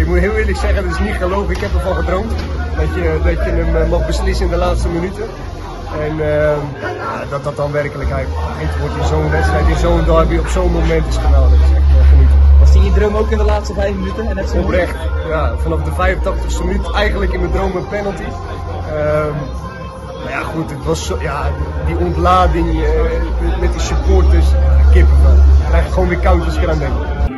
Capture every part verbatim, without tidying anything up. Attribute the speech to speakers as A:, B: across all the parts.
A: ik moet heel eerlijk zeggen, dat is niet gelogen. Ik heb ervan gedroomd dat je, dat je hem uh, mag beslissen in de laatste minuten. En uh, ja, dat dat dan werkelijkheid wordt in zo'n wedstrijd, in zo'n derby, op zo'n moment is geweldig. Dat is echt uh, genieten.
B: Was die je droom ook in de laatste vijf minuten? En net zo
A: oprecht, ja, vanaf de vijfentachtigste minuut eigenlijk in mijn droom een penalty. Uh, maar ja goed, het was zo, ja, die ontlading uh, met die supporters, ja, kippenvel. Dan krijg je gewoon weer koud als ik eraan denk.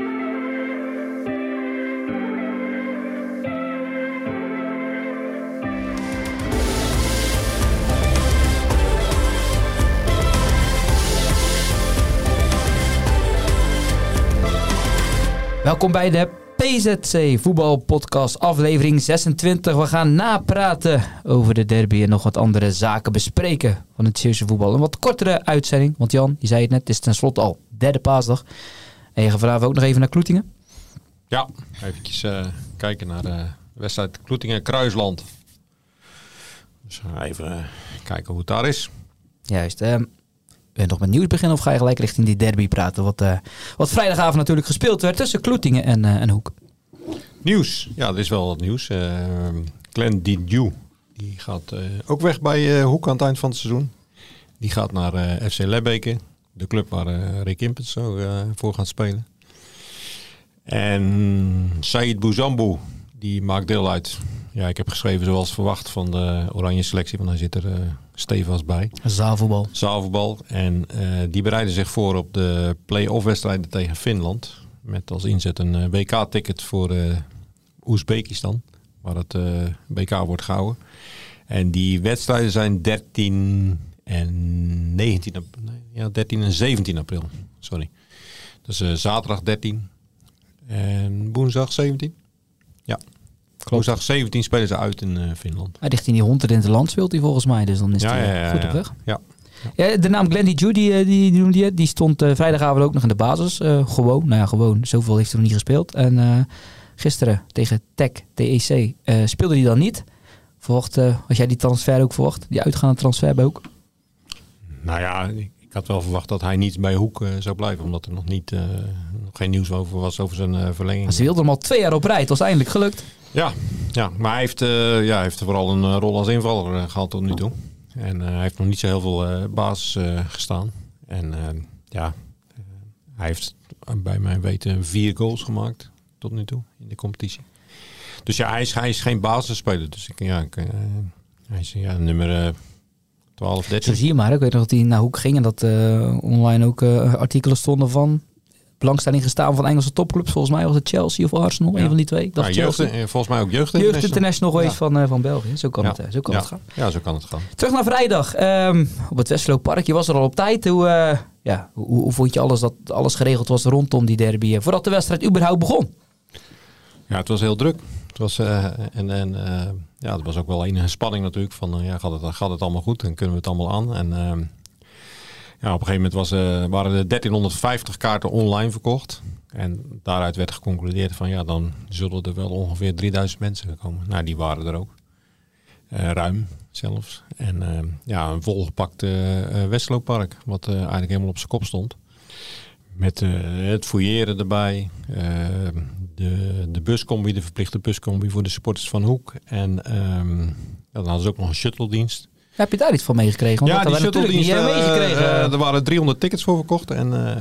B: Welkom bij de P Z C voetbalpodcast aflevering zesentwintig. We gaan napraten over de derby en nog wat andere zaken bespreken van het Zeeuwse voetbal. Een wat kortere uitzending, want Jan, je zei het net, het is tenslotte al derde paasdag. En je gaat vanavond ook nog even naar Kloetingen?
C: Ja, eventjes uh, kijken naar de wedstrijd Kloetingen-Kruisland. Dus uh, even uh, kijken hoe het daar is.
B: Juist, uh, wil je nog met nieuws beginnen of ga je gelijk richting die derby praten? Wat, uh, wat vrijdagavond natuurlijk gespeeld werd tussen Kloetingen en, uh, en Hoek.
C: Nieuws, ja, er is wel wat nieuws. Uh, Glenn Didieu, die gaat uh, ook weg bij uh, Hoek aan het eind van het seizoen. Die gaat naar uh, F C Lebbeke, de club waar uh, Rick Impens zo uh, voor gaat spelen. En Saïd Bouzambou, die maakt deel uit. Ja, ik heb geschreven zoals verwacht van de oranje selectie, want hij zit er uh, stevast bij.
B: Zaalvoetbal.
C: Zaalvoetbal. En uh, die bereiden zich voor op de play-off wedstrijden tegen Finland. Met als inzet een uh, W K-ticket voor uh, Oezbekistan, waar het uh, W K wordt gehouden. En die wedstrijden zijn dertien en negentien april. Nee, ja, dertien en zeventien april. Sorry. Dus uh, zaterdag dertien en woensdag zeventien. Ja. Woensdag zeventien spelen ze uit in uh, Finland.
B: Hij richting die honderd in het land speelt hij volgens mij, dus dan is
C: ja,
B: hij
C: ja, ja,
B: goed
C: ja.
B: op weg.
C: Ja.
B: Ja, de naam Glenn Didieu, die, die, die noemde je, die stond uh, vrijdagavond ook nog in de basis. Uh, gewoon, nou ja, gewoon, zoveel heeft hij nog niet gespeeld. En uh, gisteren tegen Tech, T E C, uh, speelde hij dan niet. Verwacht, uh, had jij die transfer ook verwacht? Die uitgaande transfer bij Hoek?
C: Nou ja, ik had wel verwacht dat hij niet bij Hoek uh, zou blijven. Omdat er nog, niet, uh, nog geen nieuws over was over zijn uh, verlenging.
B: Maar ze wilden hem al twee jaar op rij. Het was eindelijk gelukt.
C: Ja, ja, maar hij heeft, uh, ja, heeft vooral een uh, rol als invaller uh, gehad tot nu toe. En uh, hij heeft nog niet zo heel veel uh, basis uh, gestaan. En uh, ja, uh, hij heeft uh, bij mijn weten vier goals gemaakt tot nu toe in de competitie. Dus ja, hij is, hij is geen basisspeler. Dus ik, ja, ik, uh, hij is ja, nummer uh, twaalf, dertien.
B: Zo zie je maar. Ik weet nog dat hij naar Hoek ging en dat uh, online ook uh, artikelen stonden van belangstelling gestaan van Engelse topclubs. Volgens mij was het Chelsea of Arsenal, ja. Een van die twee. Ik dacht
C: ja, jeugd,
B: Chelsea.
C: volgens mij ook Jeugd
B: International. Jeugd International geweest ja. van, uh, van België. Zo kan,
C: ja.
B: het, uh, zo kan
C: ja.
B: het gaan.
C: Ja, zo kan het gaan.
B: Terug naar vrijdag. Um, op het Westlooppark. Je was er al op tijd. Hoe, uh, ja, hoe, hoe vond je alles dat alles geregeld was rondom die derby? Uh, voordat de wedstrijd überhaupt begon?
C: Ja, het was heel druk. Het was, uh, en, en uh, ja, het was ook wel enige spanning natuurlijk. Van, uh, ja, gaat, het, gaat het allemaal goed? En kunnen we het allemaal aan? En uh, ja, op een gegeven moment was, uh, waren er dertienhonderdvijftig kaarten online verkocht. En daaruit werd geconcludeerd van ja, dan zullen er wel ongeveer drieduizend mensen komen. Nou, die waren er ook. Uh, ruim zelfs. En uh, ja, een volgepakt uh, Westlooppark, wat uh, eigenlijk helemaal op zijn kop stond. Met uh, het fouilleren erbij. Uh, de, de buscombi, de verplichte buscombi voor de supporters van Hoek. En um, ja, dan hadden ze ook nog een shuttle-dienst.
B: Heb je daar iets van meegekregen? Want
C: ja,
B: dat
C: die shuttle-dienst. Uh,
B: meegekregen.
C: Uh, er waren driehonderd tickets voor verkocht. En uh,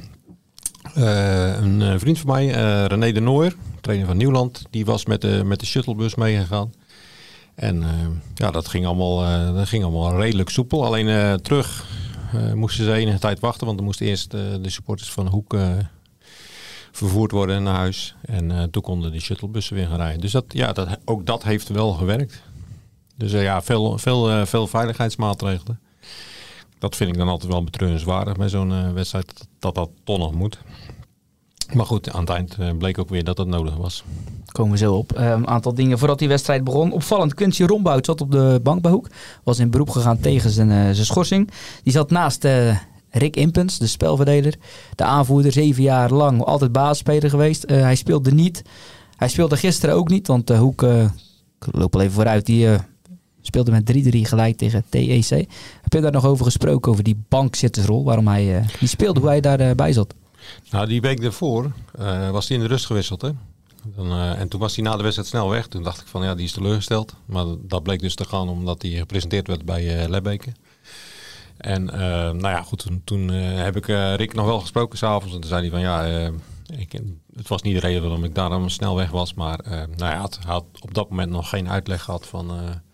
C: uh, een uh, vriend van mij, uh, René de Nooijer, trainer van Nieuwland, die was met de, met de shuttlebus meegegaan. En uh, ja, dat ging, allemaal, uh, dat ging allemaal redelijk soepel. Alleen uh, terug uh, moesten ze enige tijd wachten, want er moesten eerst uh, de supporters van Hoek uh, vervoerd worden naar huis. En uh, toen konden die shuttlebussen weer gaan rijden. Dus dat, ja, dat, ook dat heeft wel gewerkt. Dus uh, ja, veel, veel, uh, veel veiligheidsmaatregelen. Dat vind ik dan altijd wel betreurenswaardig bij zo'n uh, wedstrijd, dat, dat dat toch nog moet. Maar goed, aan het eind uh, bleek ook weer dat dat nodig was.
B: Komen we zo op. Uh, een aantal dingen voordat die wedstrijd begon. Opvallend, Quincy Rombout zat op de bank bij Hoek. Was in beroep gegaan tegen zijn, uh, zijn schorsing. Die zat naast uh, Rick Impens, de spelverdeler. De aanvoerder, zeven jaar lang altijd basisspeler geweest. Uh, hij speelde niet. Hij speelde gisteren ook niet, want uh, Hoek, uh, ik loop al even vooruit, die uh, speelde met drie drie gelijk tegen T E C. Heb je daar nog over gesproken, over die bankzittersrol, waarom hij uh, niet speelde, hoe hij daarbij uh, zat?
C: Nou, die week daarvoor uh, was hij in de rust gewisseld, hè? Dan, uh, en toen was hij na de wedstrijd snel weg. Toen dacht ik van ja, die is teleurgesteld. Maar dat bleek dus te gaan omdat hij gepresenteerd werd bij uh, Lebbeke. En uh, nou ja, goed, toen, toen uh, heb ik uh, Rick nog wel gesproken s'avonds. En toen zei hij van ja, uh, ik, het was niet de reden waarom ik daarom snel weg was. Maar uh, nou ja, hij had, had op dat moment nog geen uitleg gehad van, uh,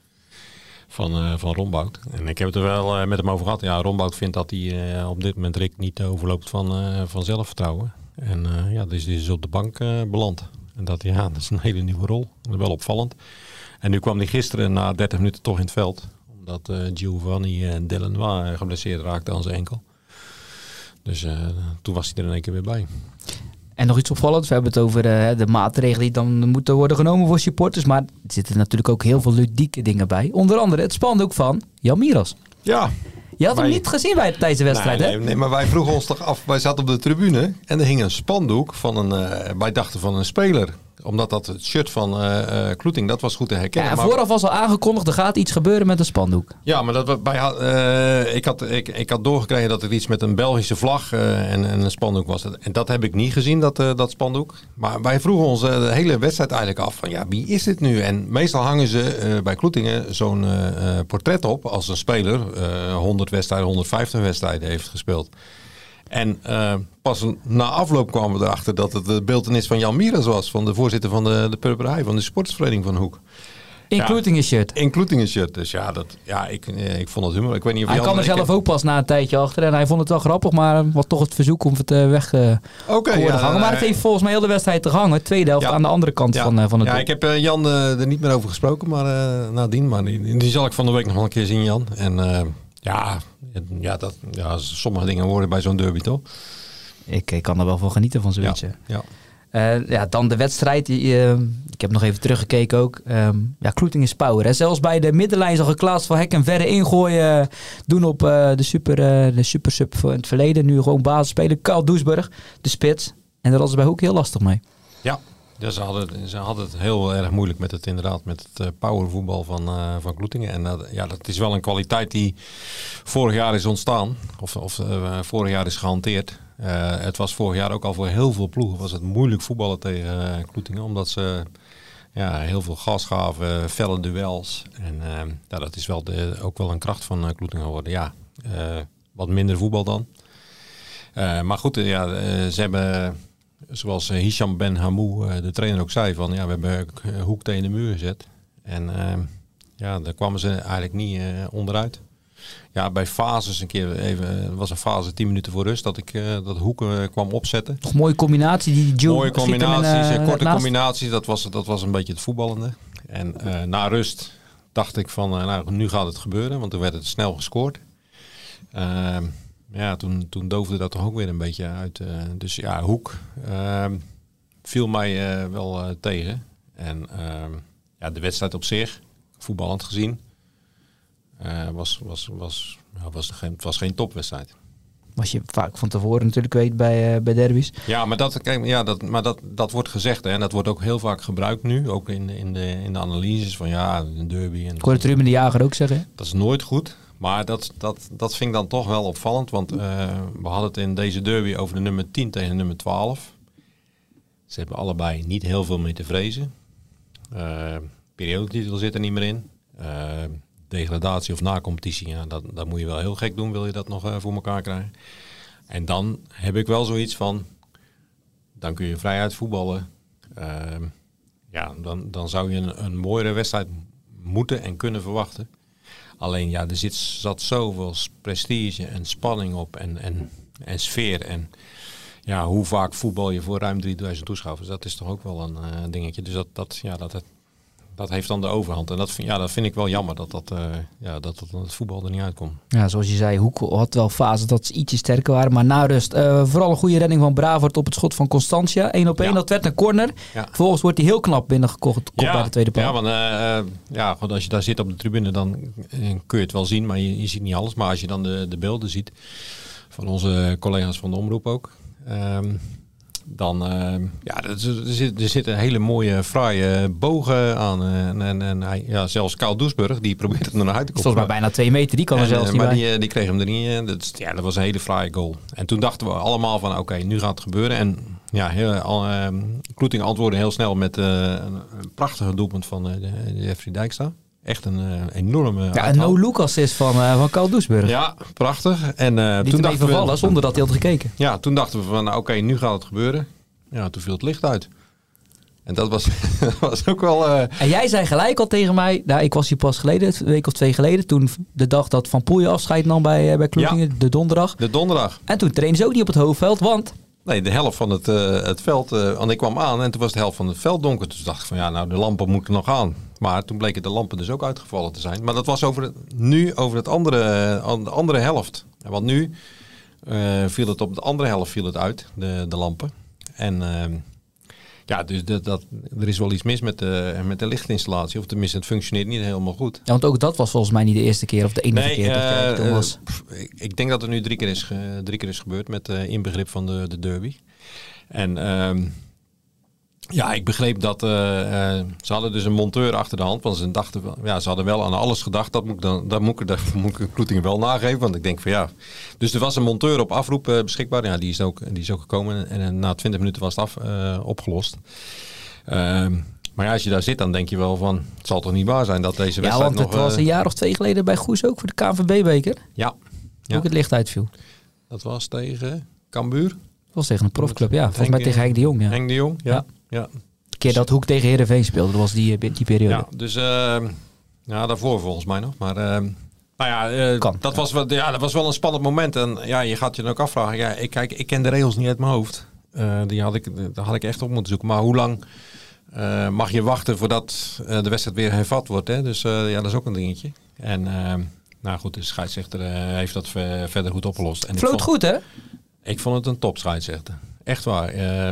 C: van, uh, van Rombout. En ik heb het er wel uh, met hem over gehad. Ja, Rombout vindt dat hij uh, op dit moment Rick niet overloopt van, uh, van zelfvertrouwen. En uh, ja, dus die is op de bank uh, beland. En dat, ja, dat is een hele nieuwe rol. Wel opvallend. En nu kwam hij gisteren na dertig minuten toch in het veld. Omdat uh, Giovanni uh, Delanois uh, geblesseerd raakte aan zijn enkel. Dus uh, toen was hij er in één keer weer bij.
B: En nog iets opvallends. We hebben het over uh, de maatregelen die dan moeten worden genomen voor supporters. Maar er zitten natuurlijk ook heel veel ludieke dingen bij. Onder andere het spandoek van Jan Miras.
C: Ja.
B: Je had
C: wij...
B: hem niet gezien bij, tijdens de wedstrijd,
C: nee,
B: hè?
C: Nee, nee, maar wij vroegen ons toch af. Wij zaten op de tribune en er hing een spandoek van een... Uh, wij dachten van een speler. Omdat dat het shirt van uh, uh, Kloeting, dat was goed te herkennen.
B: Ja, en
C: maar...
B: vooraf was al aangekondigd, er gaat iets gebeuren met een spandoek.
C: Ja, maar dat, wij, uh, ik, had, ik, ik had doorgekregen dat er iets met een Belgische vlag uh, en, en een spandoek was. En dat heb ik niet gezien, dat, uh, dat spandoek. Maar wij vroegen ons uh, de hele wedstrijd eigenlijk af van ja, wie is dit nu? En meestal hangen ze uh, bij Kloetingen zo'n uh, portret op als een speler uh, honderd wedstrijden, honderdvijftig wedstrijden heeft gespeeld. En uh, pas na afloop kwamen we erachter dat het de beeltenis van Jan Miras was. Van de voorzitter van de, de Purperij, van de sportsvereniging van Hoek.
B: In
C: ja,
B: Kloetingen shirt.
C: In Kloetingen shirt. Dus ja, dat, ja ik, ik vond het humor. Ik weet niet of
B: hij
C: Jan,
B: kwam er zelf
C: heb...
B: ook pas na een tijdje achter. En hij vond het wel grappig, maar was toch het verzoek om het uh, weg uh,
C: okay,
B: te
C: ja,
B: hangen. Maar het heeft volgens mij heel de wedstrijd te hangen. Tweede helft
C: ja,
B: aan de andere kant
C: ja,
B: van, uh, van het
C: Ja,
B: doel.
C: ik heb uh, Jan uh, er niet meer over gesproken, maar uh, nadien. Maar die, die zal ik van de week nog wel een keer zien, Jan. En uh, ja, ja, dat, ja, sommige dingen worden bij zo'n derby toch?
B: Ik, ik kan er wel van genieten van zoiets.
C: Ja, ja.
B: Uh, ja, dan de wedstrijd. Uh, ik heb nog even teruggekeken ook. Um, ja, Kloetingen is power. Hè. Zelfs bij de middenlijn zag ik Klaas van Hek een verre ingooien uh, doen op uh, de, super, uh, de super sub in het verleden. Nu gewoon basis spelen. Karl Doesburg, de spits. En daar was het bij Hoek heel lastig mee.
C: Ja, dus ze, hadden, ze hadden het heel erg moeilijk met het inderdaad met het uh, powervoetbal van, uh, van Kloetingen. En uh, ja, dat is wel een kwaliteit die vorig jaar is ontstaan. Of, of uh, vorig jaar is gehanteerd. Uh, het was vorig jaar ook al voor heel veel ploegen was het moeilijk voetballen tegen uh, Kloetingen. Omdat ze ja, heel veel gas gaven, felle duels. En uh, ja, dat is wel de, ook wel een kracht van uh, Kloetingen geworden. Ja, uh, wat minder voetbal dan. Uh, maar goed, uh, ja, uh, ze hebben, zoals uh, Hisham Ben Hamou, uh, de trainer ook zei, van ja, we hebben uh, Hoek tegen de muur gezet. En uh, ja, daar kwamen ze eigenlijk niet uh, onderuit. Ja, bij fases een keer even, was een fase tien minuten voor rust dat ik uh, dat Hoek uh, kwam opzetten.
B: Nog mooie combinatie die Joe
C: Mooie combinaties,
B: in, uh,
C: korte
B: naast.
C: combinaties, dat was, dat was een beetje het voetballende. En uh, na rust dacht ik van, uh, nou nu gaat het gebeuren, want toen werd het snel gescoord. Uh, ja, toen, toen doofde dat toch ook weer een beetje uit. Uh, dus ja, Hoek uh, viel mij uh, wel uh, tegen. En uh, ja, de wedstrijd op zich, voetballend gezien, Uh, was, was, was, nou, was geen, het was geen topwedstrijd.
B: Was je vaak van tevoren natuurlijk weet bij, uh, bij derbies.
C: Ja, maar, dat, kijk, ja, dat, maar dat, dat wordt gezegd. Hè, en dat wordt ook heel vaak gebruikt nu. Ook in, in, de, in de analyses van ja, een derby. En
B: ik hoorde het Ruben de Jager ook zeggen.
C: Dat is nooit goed. Maar dat, dat, dat vind ik dan toch wel opvallend. Want uh, we hadden het in deze derby over de nummer tien tegen de nummer twaalf. Ze hebben allebei niet heel veel meer te vrezen. Uh, periodetitel zit er niet meer in. Uh, degradatie of na-competitie, ja, dat, dat moet je wel heel gek doen, wil je dat nog uh, voor elkaar krijgen. En dan heb ik wel zoiets van, dan kun je vrijheid voetballen. Uh, ja, dan, dan zou je een, een mooiere wedstrijd moeten en kunnen verwachten. Alleen ja, er zit, zat zoveel prestige en spanning op en, en, en sfeer. En ja, hoe vaak voetbal je voor ruim drieduizend toeschouwers, dat is toch ook wel een uh, dingetje. Dus dat, dat, ja, dat, dat heeft dan de overhand. En dat vind, ja, dat vind ik wel jammer, dat, dat, uh, ja, dat, dat het voetbal er niet uitkomt.
B: Ja, zoals je zei, Hoek had wel fases dat ze ietsje sterker waren. Maar na rust, uh, vooral een goede redding van Bravert op het schot van Constantia. één op één, ja. Dat werd een corner. Ja. Vervolgens wordt hij heel knap binnengekocht ja, bij de tweede paal.
C: Ja, want uh, ja, goed, als je daar zit op de tribune, dan uh, kun je het wel zien. Maar je, je ziet niet alles. Maar als je dan de, de beelden ziet van onze collega's van de omroep ook. Um, Dan, uh, ja, er, er, zit, er zitten hele mooie, fraaie bogen aan. En, en, en hij, ja, zelfs Karl Doesburg, die probeert het er naar uit te komen.
B: Volgens mij bijna twee meter, die kan er en, zelfs niet
C: maar
B: bij.
C: Die, die kreeg hem er niet in. Dat, ja, dat was een hele fraaie goal. En toen dachten we allemaal van, oké, okay, nu gaat het gebeuren. En ja, heel, uh, Kloeting antwoordde heel snel met uh, een, een prachtige doelpunt van uh, de, de Jeffrey Dijkstra. Echt een uh, enorme
B: Ja, een no-look assist van, uh, van Karl Doesburg.
C: Ja, prachtig. En uh,
B: Die
C: toen
B: toen even vallen zonder dat hij had gekeken.
C: Ja, toen dachten we van, nou, oké, okay, nu gaat het gebeuren. Ja, toen viel het licht uit. En dat was, was ook wel... Uh...
B: En jij zei gelijk al tegen mij, nou, ik was hier pas geleden, een week of twee geleden, toen de dag dat Van Poelje afscheid nam bij, uh, bij Kloetingen, ja, de donderdag.
C: De donderdag.
B: En toen trainen ze ook niet op het hoofdveld, want...
C: Nee, de helft van het, uh, het veld, uh, want ik kwam aan en toen was de helft van het veld donker. Dus dacht ik van, ja, nou, de lampen moeten nog aan. Maar toen bleken de lampen dus ook uitgevallen te zijn. Maar dat was over het, nu over het andere, uh, de andere helft. Want nu uh, viel het op de andere helft viel het uit, de, de lampen. En... Uh, Ja, dus dat, dat, er is wel iets mis met de, met de lichtinstallatie. Of tenminste, het functioneert niet helemaal goed.
B: Ja, want ook dat was volgens mij niet de eerste keer of de enige
C: nee,
B: keer dat
C: uh,
B: het toen was.
C: Uh, ik denk dat het nu drie keer is, ge, drie keer is gebeurd met uh, inbegrip van de, de derby. En uh, ja, ik begreep dat uh, uh, ze hadden dus een monteur achter de hand. Want ze dachten, ja, ze hadden wel aan alles gedacht. Dat moet ik dan, dat moet ik, dat moet ik Kloetingen wel nageven. Want ik denk van ja. Dus er was een monteur op afroep uh, beschikbaar. Ja, die is ook, die is ook gekomen. En, en na twintig minuten was het af, uh, opgelost. Uh, maar ja, als je daar zit, dan denk je wel van, het zal toch niet waar zijn dat deze wedstrijd nog...
B: Ja, want het
C: nog,
B: was
C: uh,
B: een jaar of twee geleden bij Goes ook voor de K N V B-beker.
C: Ja. ja.
B: Ook het licht uitviel.
C: Dat was tegen Cambuur.
B: Dat was tegen een profclub, ja. Volgens mij tegen Henk de Jong. Ja.
C: Henk de Jong, ja. ja. ja.
B: De keer dat Hoek tegen Heerenveen speelde, dat was die, die periode.
C: Ja, dus uh, ja, daarvoor volgens mij nog. Maar uh, nou ja, uh,
B: kan,
C: dat,
B: ja.
C: Was wel, ja, dat was wel een spannend moment. En ja, je gaat je dan ook afvragen. Ja, ik, kijk, ik ken de regels niet uit mijn hoofd. Uh, die had ik, daar had ik echt op moeten zoeken. Maar hoe lang uh, mag je wachten voordat uh, de wedstrijd weer hervat wordt? Hè? Dus uh, ja, dat is ook een dingetje. En uh, nou goed, de scheidsrechter uh, heeft dat ver, verder goed opgelost. En
B: Vloot
C: ik vond,
B: goed, hè?
C: Ik vond het een top scheidsrechter. Echt waar. Uh,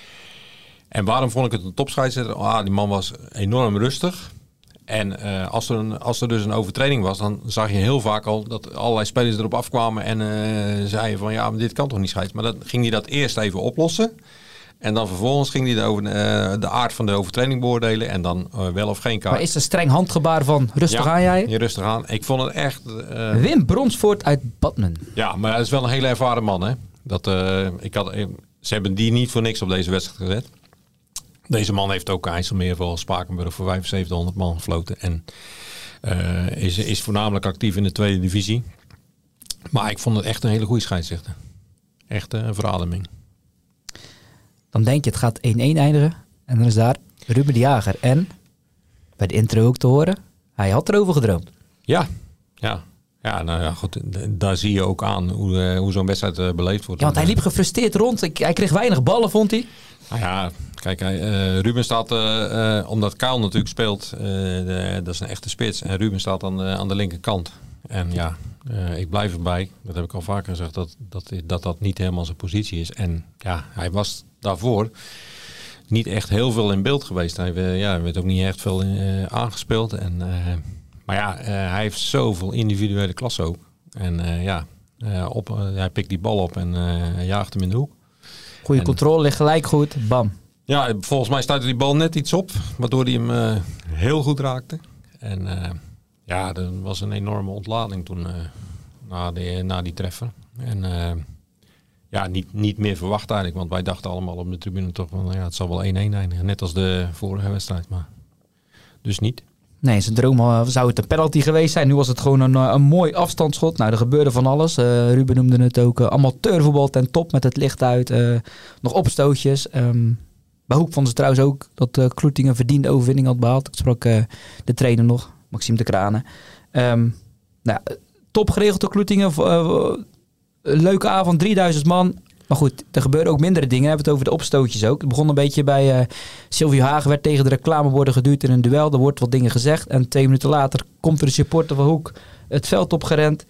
C: En waarom vond ik het een topscheidsrechter? Ah, die man was enorm rustig. En uh, als, er een, als er dus een overtreding was, dan zag je heel vaak al dat allerlei spelers erop afkwamen en uh, zeiden van ja, maar dit kan toch niet scheids. Maar dan ging hij dat eerst even oplossen. En dan vervolgens ging hij de, over, uh, de aard van de overtreding beoordelen en dan uh, wel of geen kaart.
B: Maar is een streng handgebaar van rustig
C: ja,
B: aan jij?
C: Ja, rustig aan. Ik vond het echt... Uh,
B: Wim Bronsvoort uit Badmen.
C: Ja, maar hij is wel een hele ervaren man. Hè? Dat, uh, ik had, ze hebben die niet voor niks op deze wedstrijd gezet. Deze man heeft ook IJsselmeer voor Spakenburg voor vijfenzeventighonderd man gefloten. En uh, is, is voornamelijk actief in de tweede divisie. Maar ik vond het echt een hele goede scheidsrechter. Echt uh, een verademing.
B: Dan denk je het gaat één-één eindigen. En dan is daar Ruben de Jager. En bij de intro ook te horen, hij had erover gedroomd.
C: Ja, ja. Ja, nou ja, goed. Daar zie je ook aan hoe, uh, hoe zo'n wedstrijd uh, beleefd wordt.
B: Ja, want hij liep gefrustreerd rond. Ik, hij kreeg weinig ballen, vond hij.
C: Nou ja, kijk, hij, uh, Ruben staat, uh, uh, omdat Kuil natuurlijk speelt, uh, de, dat is een echte spits. En Ruben staat dan uh, aan de linkerkant. En ja, uh, ik blijf erbij, dat heb ik al vaker gezegd, dat dat, dat dat niet helemaal zijn positie is. En ja, hij was daarvoor niet echt heel veel in beeld geweest. Hij uh, ja, werd ook niet echt veel uh, aangespeeld. En, uh, maar ja, uh, hij heeft zoveel individuele klasse ook. En uh, ja, uh, op, uh, hij pikt die bal op en uh, jaagt hem in de hoek.
B: Goede
C: en,
B: controle, ligt gelijk goed. Bam.
C: Ja, volgens mij stuitte die bal net iets op, waardoor hij hem uh, heel goed raakte. En uh, ja, er was een enorme ontlading toen uh, na, die, na die treffer. En uh, ja, niet, niet meer verwacht eigenlijk, want wij dachten allemaal op de tribune toch van ja, het zal wel één-één eindigen. Net als de vorige wedstrijd, maar dus niet.
B: Nee, zijn droom uh, zou het een penalty geweest zijn. Nu was het gewoon een, uh, een mooi afstandsschot. Nou, er gebeurde van alles. Uh, Ruben noemde het ook uh, amateurvoetbal ten top met het licht uit. Uh, nog opstootjes. Um, bij Hoek vonden ze trouwens ook dat uh, Kloetingen een verdiende overwinning had behaald. Ik sprak uh, de trainer nog, Maxime de Kranen. Um, nou, top geregeld door Kloetingen. Uh, leuke avond, drieduizend man. Maar goed, er gebeuren ook mindere dingen. We hebben het over de opstootjes ook. Het begon een beetje bij uh, Sylvie Hagen. Werd tegen de reclameborden geduwd in een duel. Er wordt wat dingen gezegd. En twee minuten later komt er een supporter van Hoek het veld opgerend.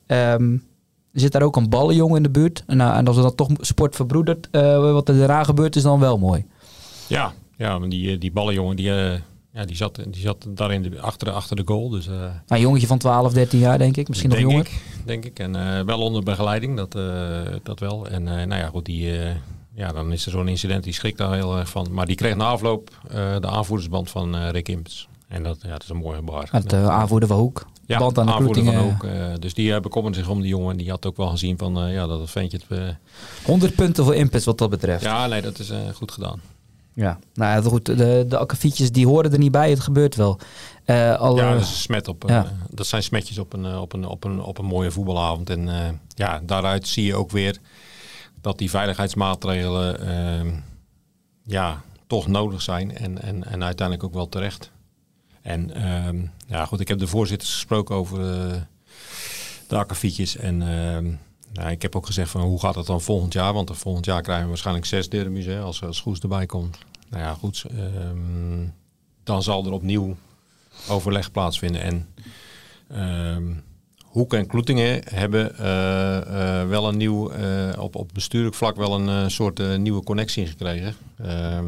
B: Um, er zit daar ook een ballenjongen in de buurt. En, uh, en als er dan toch sport verbroedert, uh, wat er daarna gebeurt, is dan wel mooi.
C: Ja, ja maar die, die ballenjongen, die, uh, ja, die, zat, die zat daar in de, achter, achter de goal. Dus, uh,
B: een jongetje van twaalf, dertien jaar denk ik. Misschien nog
C: denk
B: jonger.
C: Ik, denk ik. En uh, wel onder begeleiding, dat, uh, dat wel. En uh, nou ja, goed, die, uh, ja, dan is er zo'n incident, die schrikt daar heel erg van. Maar die kreeg na afloop uh, de aanvoerdersband van uh, Rick Impens. En dat, ja, dat is een mooie bar.
B: Het uh, aanvoerder van Hoek.
C: Ja,
B: band aan de
C: aanvoerder
B: Kloetingen.
C: van Hoek. Uh, dus die uh, bekommerde zich om die jongen. Die had ook wel gezien van uh, ja, dat het ventje... Het, uh...
B: honderd punten voor Impens wat dat betreft.
C: Ja, nee, dat is uh, goed gedaan.
B: Ja, nou ja, goed. De, de akkefietjes die horen er niet bij. Het gebeurt wel. Uh, alle...
C: Ja, dat is een smet op.
B: Ja.
C: Uh, dat zijn smetjes op een, op een, op een, op een mooie voetbalavond. En uh, ja, daaruit zie je ook weer dat die veiligheidsmaatregelen uh, ja, toch nodig zijn. En, en, en uiteindelijk ook wel terecht. En uh, ja, goed, ik heb de voorzitters gesproken over uh, de akkefietjes. En uh, nou, ik heb ook gezegd van hoe gaat het dan volgend jaar? Want volgend jaar krijgen we waarschijnlijk zes derby's hè, als, als Goes erbij komt. Nou ja, goed. Uh, dan zal er opnieuw overleg plaatsvinden. En uh, Hoek en Kloetingen hebben uh, uh, wel een nieuw, uh, op, op bestuurlijk vlak wel een uh, soort uh, nieuwe connectie gekregen. Uh,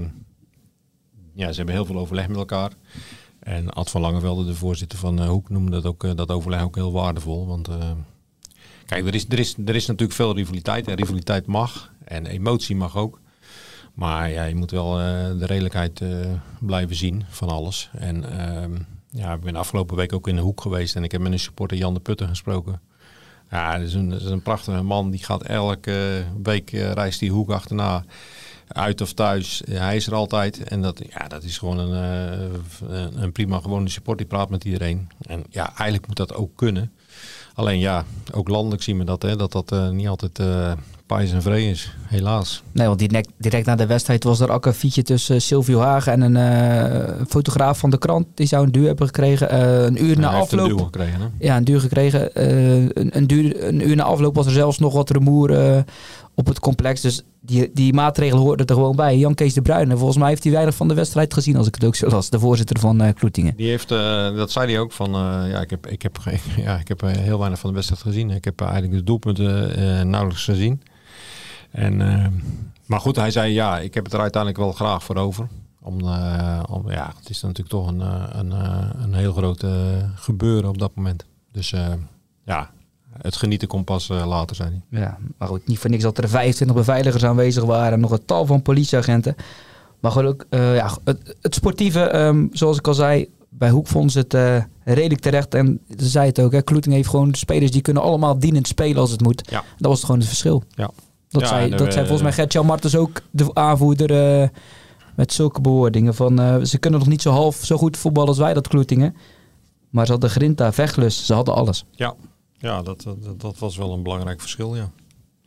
C: ja, ze hebben heel veel overleg met elkaar. En Ad van Langevelde, de voorzitter van uh, Hoek, noemde dat, ook, uh, dat overleg ook heel waardevol. Want uh, kijk, er is, er, is, er is natuurlijk veel rivaliteit. En rivaliteit mag. En emotie mag ook. Maar ja, je moet wel uh, de redelijkheid uh, blijven zien van alles. En uh, ja, ik ben afgelopen week ook in de Hoek geweest. En ik heb met een supporter Jan de Putten gesproken. Ja, dat is een, dat is een prachtige man. Die gaat elke week uh, reist die Hoek achterna. Uit of thuis, hij is er altijd. En dat, ja, dat is gewoon een, uh, een prima gewone support. Die praat met iedereen. En ja, eigenlijk moet dat ook kunnen. Alleen ja, ook landelijk zien we dat. Hè, dat dat uh, niet altijd uh, pais en vree is. Helaas.
B: Nee, want direct, direct na de wedstrijd was er ook een fietje tussen Silvio Hagen en een uh, fotograaf van de krant. Die zou een duur hebben gekregen. Uh, een uur na
C: hij
B: afloop.
C: Een duur gekregen, hè?
B: Ja, een duur gekregen. Uh, een, een, duur, een uur na afloop was er zelfs nog wat rumoer uh, op het complex. Dus die, die maatregelen hoorden er gewoon bij. Jan Kees de Bruyne, volgens mij heeft hij weinig van de wedstrijd gezien, als ik het ook zo las. De voorzitter van uh, Kloetingen.
C: Die heeft, uh, dat zei hij ook, van uh, ja, ik heb, ik heb, ja, ik heb uh, heel weinig van de wedstrijd gezien. Ik heb uh, eigenlijk de doelpunten uh, nauwelijks gezien. En, uh, maar goed, hij zei ja, ik heb het er uiteindelijk wel graag voor over. Om, uh, om, ja, het is natuurlijk toch een, een, een heel groot uh, gebeuren op dat moment. Dus uh, ja, het genieten komt pas uh, later, zei hij.
B: Ja, maar goed, niet voor niks dat er vijfentwintig beveiligers aanwezig waren en nog een tal van politieagenten. Maar gelukkig, uh, ja, het, het sportieve, um, zoals ik al zei, bij Hoek vonden ze het uh, redelijk terecht. En ze zei het ook, hè, Kloetingen heeft gewoon spelers die kunnen allemaal dienend spelen als het moet.
C: Ja.
B: Dat was het gewoon het verschil.
C: Ja.
B: Dat,
C: ja,
B: zei,
C: de,
B: dat zei volgens mij Gert-Jan Martens ook, de aanvoerder, uh, met zulke bewoordingen. Van, uh, ze kunnen nog niet zo half zo goed voetballen als wij, dat Kloetingen. Maar ze hadden grinta, vechtlust, ze hadden alles.
C: Ja, ja dat, dat, dat was wel een belangrijk verschil, ja.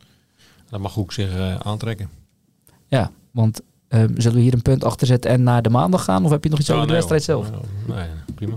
C: Dat mag Hoek zich uh, aantrekken.
B: Ja, want uh, zullen we hier een punt achter zetten en naar de maandag gaan? Of heb je nog iets ja, over de nee, wedstrijd zelf?
C: Nee, nee, prima.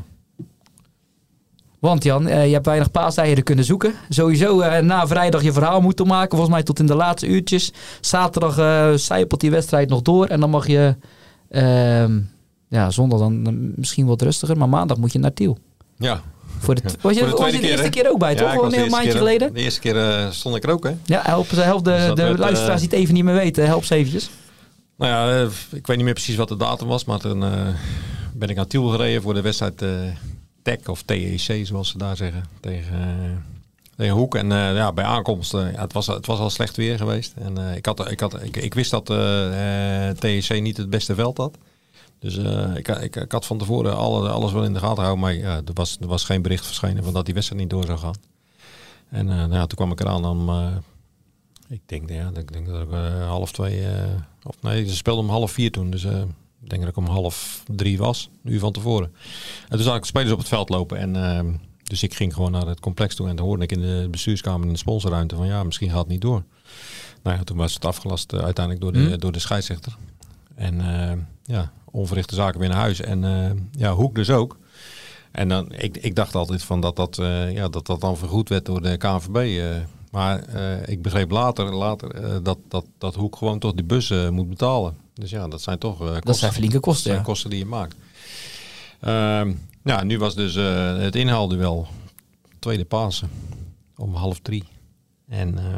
B: Want Jan, uh, je hebt weinig paaseieren kunnen zoeken. Sowieso uh, na vrijdag je verhaal moeten maken. Volgens mij tot in de laatste uurtjes. Zaterdag uh, zijpelt die wedstrijd nog door. En dan mag je uh, ja, zondag dan uh, misschien wat rustiger. Maar maandag moet je naar Tiel.
C: Ja.
B: Voor de, t- was je,
C: Voor de,
B: was je de
C: keer,
B: eerste
C: hè?
B: keer ook bij, toch?
C: Ja,
B: Al een maandje
C: keer,
B: geleden.
C: De eerste keer uh, stond ik er ook, hè?
B: Ja, help, help de, dus de werd, luisteraars die uh, het even niet meer weten. Help ze eventjes.
C: Nou ja, uh, ik weet niet meer precies wat de datum was. Maar toen uh, ben ik naar Tiel gereden voor de wedstrijd... Uh, T E C of T E C, zoals ze daar zeggen, tegen, uh, tegen Hoek. En uh, ja, bij aankomst, uh, ja, het, was, het was al slecht weer geweest. En uh, ik, had, ik, had, ik, ik wist dat uh, uh, T E C niet het beste veld had. Dus uh, ik, ik, ik had van tevoren alle, alles wel in de gaten gehouden. Maar uh, er, was, er was geen bericht verschenen van dat die wedstrijd niet door zou gaan. En uh, nou ja, toen kwam ik eraan om... Uh, ik denk, ja, ik denk dat ik uh, half twee... Uh, of nee, ze speelden om half vier toen, dus... Uh, Ik denk dat ik om half drie was, een uur van tevoren. En toen zag ik de spelers op het veld lopen. En, uh, dus ik ging gewoon naar het complex toe. En toen hoorde ik in de bestuurskamer in de sponsorruimte van... ja, misschien gaat het niet door. Nou ja, toen was het afgelast uh, uiteindelijk door de, mm. door de scheidsrechter. En uh, ja, onverrichte zaken weer naar huis. En uh, ja, Hoek dus ook. En dan, ik, ik dacht altijd van dat, dat, uh, ja, dat dat dan vergoed werd door de K N V B... Uh, maar uh, ik begreep later, later uh, dat, dat, dat Hoek gewoon toch die bus uh, moet betalen. Dus ja, dat zijn toch uh, kosten.
B: Dat zijn flinke kosten,
C: dat zijn
B: ja.
C: kosten die je maakt. Uh, ja, nu was dus uh, het inhaalduel. Tweede Pasen. Om half drie. En uh,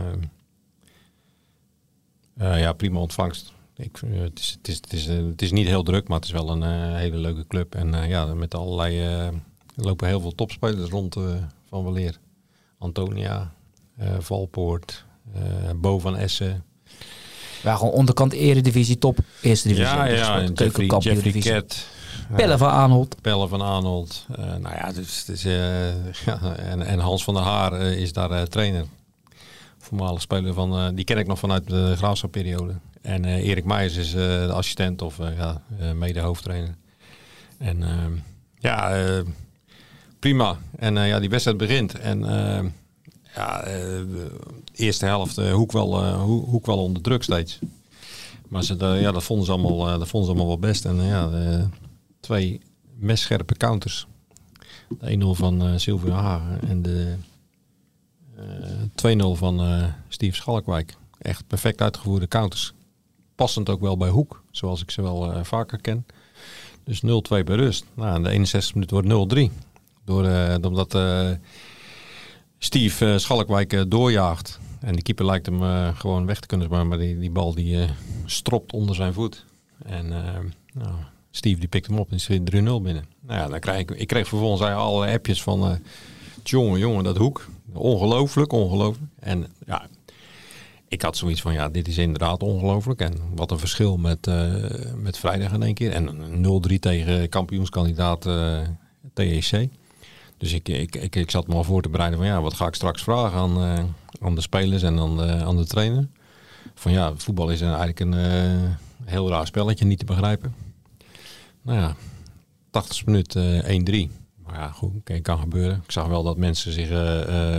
C: uh, ja, prima ontvangst. Ik, uh, het, is, het, is, het, is, uh, het is niet heel druk, maar het is wel een uh, hele leuke club. En uh, ja, met allerlei... Uh, er lopen heel veel topspelers rond uh, van weleer. Antonia, uh, Valpoort, uh, Bo van Essen...
B: Ja, gewoon onderkant eredivisie, top eerste divisie.
C: Ja,
B: dus
C: ja, en Jeffrey, Jeffrey Cat,
B: Pelle van Aanholt.
C: Pelle van Aanholt. Uh, nou ja, dus, het is, uh, ja, en, en Hans van der Haar uh, is daar uh, trainer. Voormalig speler van, uh, die ken ik nog vanuit de Graafschapperiode. En uh, Erik Meijers is uh, de assistent of uh, ja, uh, mede hoofdtrainer. En uh, ja, uh, prima. En uh, ja, die wedstrijd begint. En uh, ja, uh, de eerste helft uh, Hoek, wel, uh, Hoek wel onder druk steeds. Maar ze, uh, ja, dat, vonden ze allemaal, uh, dat vonden ze allemaal wel best. En uh, ja, de, twee messcherpe counters. De een nul van uh, Sylvia Hagen en de uh, twee nul van uh, Steve Schalkwijk. Echt perfect uitgevoerde counters. Passend ook wel bij Hoek, zoals ik ze wel uh, vaker ken. Dus nul twee bij rust. Nou, in de eenenzestigste minuut wordt nul drie. Door, uh, omdat uh, Steve uh, Schalkwijk uh, doorjaagt. En die keeper lijkt hem uh, gewoon weg te kunnen. Maar, maar die, die bal die uh, stropt onder zijn voet. En uh, nou, Steve die pikt hem op en schiet drie nul binnen. Nou ja, dan krijg ik, ik kreeg vervolgens alle appjes van... Uh, jongen, jongen, dat Hoek. Ongelooflijk, ongelooflijk. En ja... Ik had zoiets van, ja, dit is inderdaad ongelooflijk. En wat een verschil met, uh, met vrijdag in één keer. En nul drie tegen kampioenskandidaat uh, T E C. Dus ik, ik, ik, ik zat me al voor te bereiden van, ja, wat ga ik straks vragen aan, uh, aan de spelers en aan de, aan de trainer. Van ja, voetbal is eigenlijk een uh, heel raar spelletje, niet te begrijpen. Nou ja, tachtigste minuut uh, één drie. Maar ja, goed, okay, kan gebeuren. Ik zag wel dat mensen zich... Uh, uh,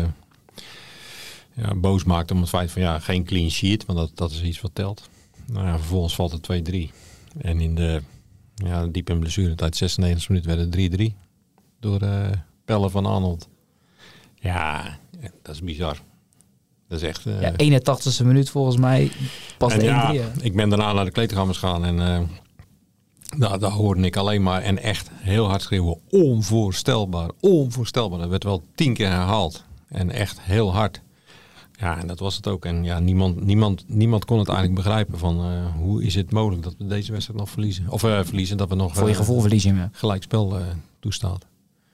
C: Ja, boos maakt om het feit van ja, geen clean sheet, want dat, dat is iets wat telt. Nou ja, vervolgens valt het twee drie. En in de ja, diep in blessuretijd, zesennegentigste minuut, werd het drie drie. Door uh, Pelle van Arnold. Ja, dat is bizar. Dat is echt... Uh...
B: Ja, eenentachtigste minuut volgens mij pas de één drie.
C: Ja, ik ben daarna naar de kleedkamers gegaan en uh, daar, daar hoorde ik alleen maar en echt heel hard schreeuwen. Onvoorstelbaar, onvoorstelbaar. Dat werd wel tien keer herhaald. En echt heel hard. Ja, en dat was het ook. En ja, niemand, niemand, niemand kon het eigenlijk begrijpen van uh, hoe is het mogelijk dat we deze wedstrijd nog verliezen. Of uh, verliezen, dat we nog
B: voor je
C: uh,
B: gevoel verliezen. Ja.
C: Gelijkspel uh, toestaat.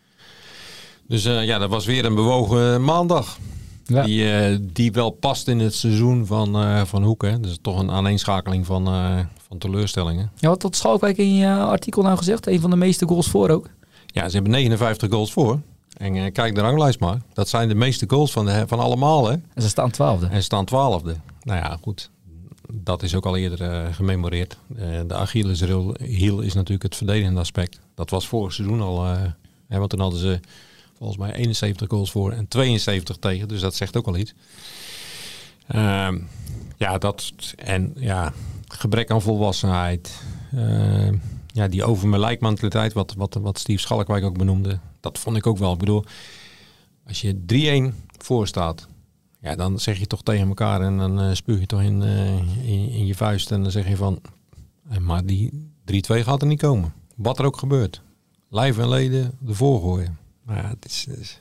C: Dus uh, ja, dat was weer een bewogen maandag. Ja. Die, uh, die wel past in het seizoen van, uh, van Hoek. Hè. Dus toch een aaneenschakeling van, uh, van teleurstellingen.
B: Ja, wat had Schalkwijk in je artikel nou gezegd? Een van de meeste goals voor ook.
C: Ja, ze hebben negenenvijftig goals voor. En uh, kijk de ranglijst maar. Dat zijn de meeste goals van, de, van allemaal. Hè?
B: En ze staan twaalfde.
C: En ze staan twaalfde. Nou ja, goed. Dat is ook al eerder uh, gememoreerd. Uh, de Achilleshiel is natuurlijk het verdedigende aspect. Dat was vorig seizoen al. Uh, hè, want toen hadden ze volgens mij eenenzeventig goals voor en tweeënzeventig tegen. Dus dat zegt ook al iets. Uh, ja, dat en ja, gebrek aan volwassenheid. Uh, ja, die over mijn lijkmentaliteit, wat, wat, wat Steve Schalkwijk ook benoemde. Dat vond ik ook wel. Ik bedoel, als je drie-een voor staat, ja, dan zeg je toch tegen elkaar en dan uh, spuug je toch in, uh, in, in je vuist en dan zeg je van, uh, maar die drie twee gaat er niet komen. Wat er ook gebeurt. Lijf en leden ervoor gooien. Maar ja, het is, het is,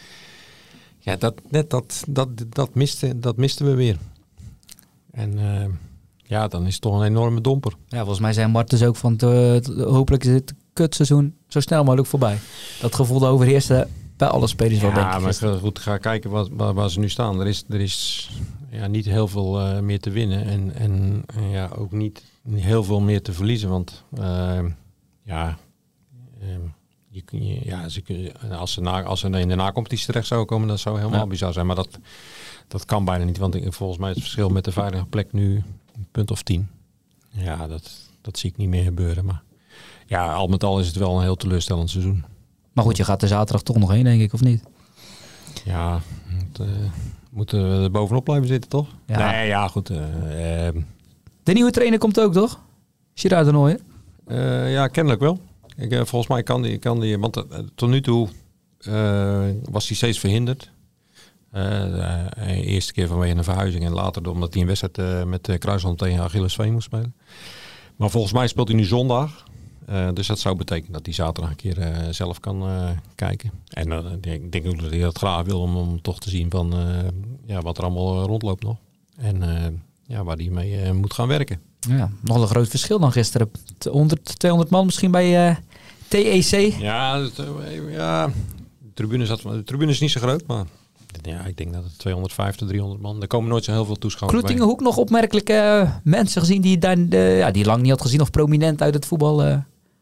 C: ja, dat, net dat, dat, dat, miste, dat misten we weer. En uh, ja, dan is het toch een enorme domper.
B: Ja, volgens mij zijn Martens ook van, te, te, hopelijk is het kutseizoen zo snel mogelijk voorbij. Dat gevoel overheerste bij alle spelers wel, denk ik.
C: Ja, maar ga, goed, ga kijken wat, waar, waar ze nu staan. Er is, er is ja, niet heel veel uh, meer te winnen. En, en uh, ja, ook niet heel veel meer te verliezen. Want uh, ja, uh, je, je, ja ze, als, ze na, als ze in de nacompetitie terecht zouden komen, dat zou helemaal ja. bizar zijn. Maar dat, dat kan bijna niet. Want volgens mij is het verschil met de veilige plek nu een punt of tien. Ja, dat, dat zie ik niet meer gebeuren. Maar ja, al met al is het wel een heel teleurstellend seizoen.
B: Maar goed, je gaat er zaterdag toch nog heen, denk ik, of niet?
C: Ja, moet, uh, moeten we er bovenop blijven zitten, toch?
B: Ja.
C: Nee, ja, goed. Uh, uh,
B: de nieuwe trainer komt ook, toch? Gerard de Nooijer?
C: Uh, ja, kennelijk wel. Ik, uh, volgens mij kan die, kan die want uh, tot nu toe uh, was hij steeds verhinderd. Uh, de uh, eerste keer vanwege een verhuizing en later omdat hij een wedstrijd uh, met uh, Kruisland tegen Achillesveen moest spelen. Maar volgens mij speelt hij nu zondag. Uh, dus dat zou betekenen dat hij zaterdag een keer uh, zelf kan uh, kijken. En uh, ik denk ook dat hij dat graag wil om, om toch te zien van uh, ja, wat er allemaal uh, rondloopt nog. En uh, ja, waar hij mee uh, moet gaan werken.
B: Ja, nog een groot verschil dan gisteren. honderd, tweehonderd man misschien bij uh, T E C.
C: Ja, het, uh, ja de, tribune zat, de tribune is niet zo groot, maar ja, ik denk dat het tweehonderdvijftig, driehonderd man. Er komen nooit zo heel veel toeschouwers bij.
B: Kloetingenhoek nog opmerkelijke uh, mensen gezien die daar uh, ja, die lang niet had gezien of prominent uit het voetbal... Uh...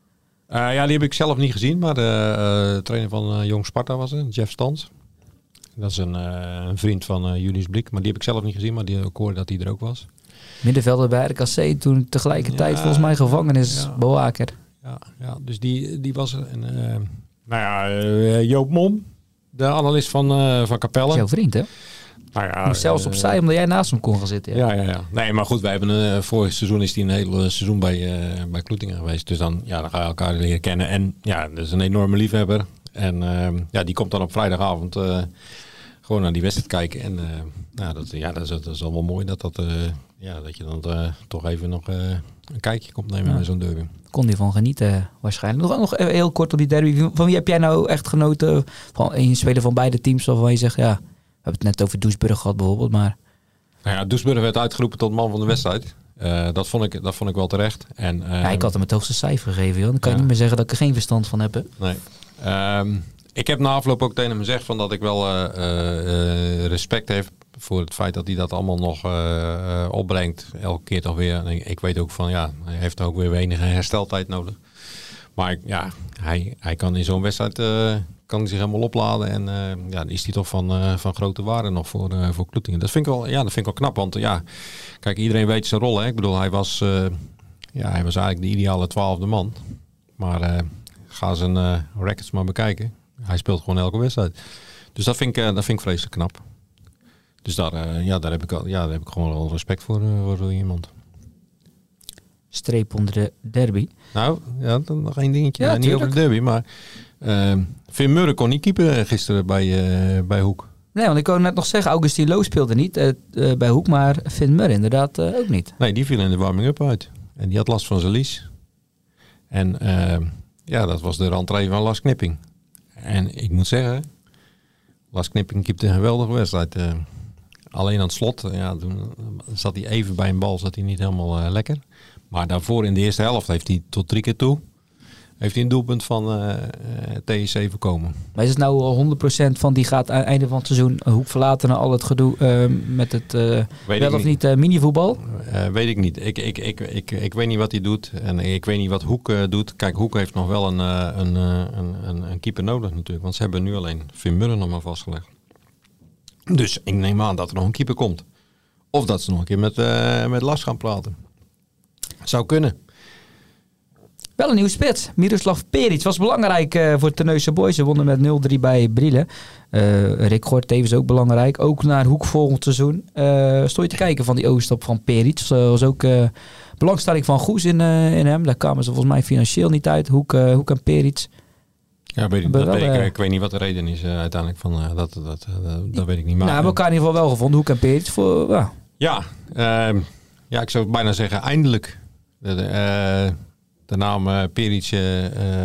C: Uh, ja, die heb ik zelf niet gezien, maar de uh, trainer van uh, Jong Sparta was het, Jeff Stans. Dat is een, uh, een vriend van uh, Julius Blik, maar die heb ik zelf niet gezien, maar die, ik hoorde dat hij er ook was.
B: Middenvelder bij R K C, toen tegelijkertijd ja, volgens mij gevangenisbewaker.
C: Ja, ja, ja, dus die, die was er. En, uh, nou ja, uh, Joop Mom, de analist van, uh, van Capelle.
B: Dat is jouw vriend, hè?
C: Nou ja,
B: moest zelfs opzij omdat jij naast hem kon gaan zitten.
C: Ja, ja, ja. ja. Nee, maar goed, wij hebben uh, vorig seizoen is hij een hele seizoen bij, uh, bij Kloetingen geweest. Dus dan, ja, dan ga je elkaar leren kennen. En ja, dat is een enorme liefhebber. En uh, ja, die komt dan op vrijdagavond uh, gewoon naar die wedstrijd kijken. En uh, nou, dat, ja, dat, is, dat is allemaal mooi dat, dat, uh, ja, dat je dan uh, toch even nog uh, een kijkje komt nemen ja. bij zo'n derby.
B: Kon hij van genieten waarschijnlijk. Nog, nog heel kort op die derby. Van wie heb jij nou echt genoten? Van een speler van beide teams waarvan je zegt, ja... We hebben het net over Doesburg gehad bijvoorbeeld, maar...
C: Nou ja, Doesburg werd uitgeroepen tot man van de wedstrijd. Uh, dat, vond ik, dat vond ik wel terecht. En, uh,
B: ja, ik had hem het hoogste cijfer gegeven, joh. Dan kan ja. je niet meer zeggen dat ik er geen verstand van heb.
C: Nee. Um, ik heb na afloop ook tegen hem gezegd van dat ik wel uh, uh, respect heb voor het feit dat hij dat allemaal nog uh, uh, opbrengt. Elke keer toch weer. En ik, ik weet ook van, ja, hij heeft ook weer enige hersteltijd nodig. Maar ja, hij, hij kan in zo'n wedstrijd... Uh, kan hij zich helemaal opladen en uh, ja, dan is hij toch van, uh, van grote waarde nog voor, uh, voor Kloetingen. Dat vind ik wel, ja, dat vind ik wel knap, want uh, ja, kijk, iedereen weet zijn rol. Hè? Ik bedoel, hij was, uh, ja, hij was eigenlijk de ideale twaalfde man. Maar uh, ga zijn uh, records maar bekijken. Hij speelt gewoon elke wedstrijd. Dus dat vind ik, uh, dat vind ik vreselijk knap. Dus daar, uh, ja, daar, heb ik, ja, daar heb ik gewoon wel respect voor, uh, voor zo iemand.
B: Streep onder de derby.
C: Nou, ja, dan nog één dingetje. Ja, niet over de derby, maar... Uh, Finn Murren kon niet keeper gisteren bij, uh, bij Hoek.
B: Nee, want ik wou net nog zeggen, Augustin Loo speelde niet uh, uh, bij Hoek, maar Finn Murren inderdaad uh, ook niet.
C: Nee, die viel in de warming-up uit. En die had last van zijn lies. En uh, ja, dat was de rentree van Lars Knipping. En ik moet zeggen, Lars Knipping keepte een geweldige wedstrijd. Uh, alleen aan het slot, uh, ja, toen zat hij even bij een bal, zat hij niet helemaal uh, lekker. Maar daarvoor in de eerste helft heeft hij tot drie keer toe... heeft hij een doelpunt van uh, T S C voorkomen.
B: Maar is het nou honderd procent van die gaat aan het einde van het seizoen Hoek verlaten na al het gedoe uh, met het uh, wel of niet, niet uh, minivoetbal?
C: Uh, weet ik niet. Ik, ik, ik, ik, ik weet niet wat hij doet en ik weet niet wat Hoek uh, doet. Kijk, Hoek heeft nog wel een, uh, een, uh, een, een, een keeper nodig natuurlijk, want ze hebben nu alleen Finn Murren nog maar vastgelegd. Dus ik neem aan dat er nog een keeper komt. Of dat ze nog een keer met, uh, met Lars gaan praten. Zou kunnen.
B: Wel een nieuwe spits. Miroslav Peric was belangrijk uh, voor Terneuzen Boys. Ze wonnen met nul drie bij Brielle. Uh, Rick Gort tevens ook belangrijk. Ook naar Hoek volgend seizoen. Uh, stond je te kijken van die overstap van Peric. Er uh, was ook uh, belangstelling van Goes in, uh, in hem. Daar kwamen ze volgens mij financieel niet uit. Hoek, uh, Hoek en Peric.
C: Ja, weet ik, dat wel, weet ik, uh, ik weet niet wat de reden is uh, uiteindelijk van uh, dat, dat, uh, dat weet ik niet. Maar
B: nou, we hebben elkaar in ieder geval wel gevonden. Hoek en Peric voor. Uh.
C: Ja, uh, ja, ik zou bijna zeggen eindelijk. Uh, De naam uh, Peric, uh,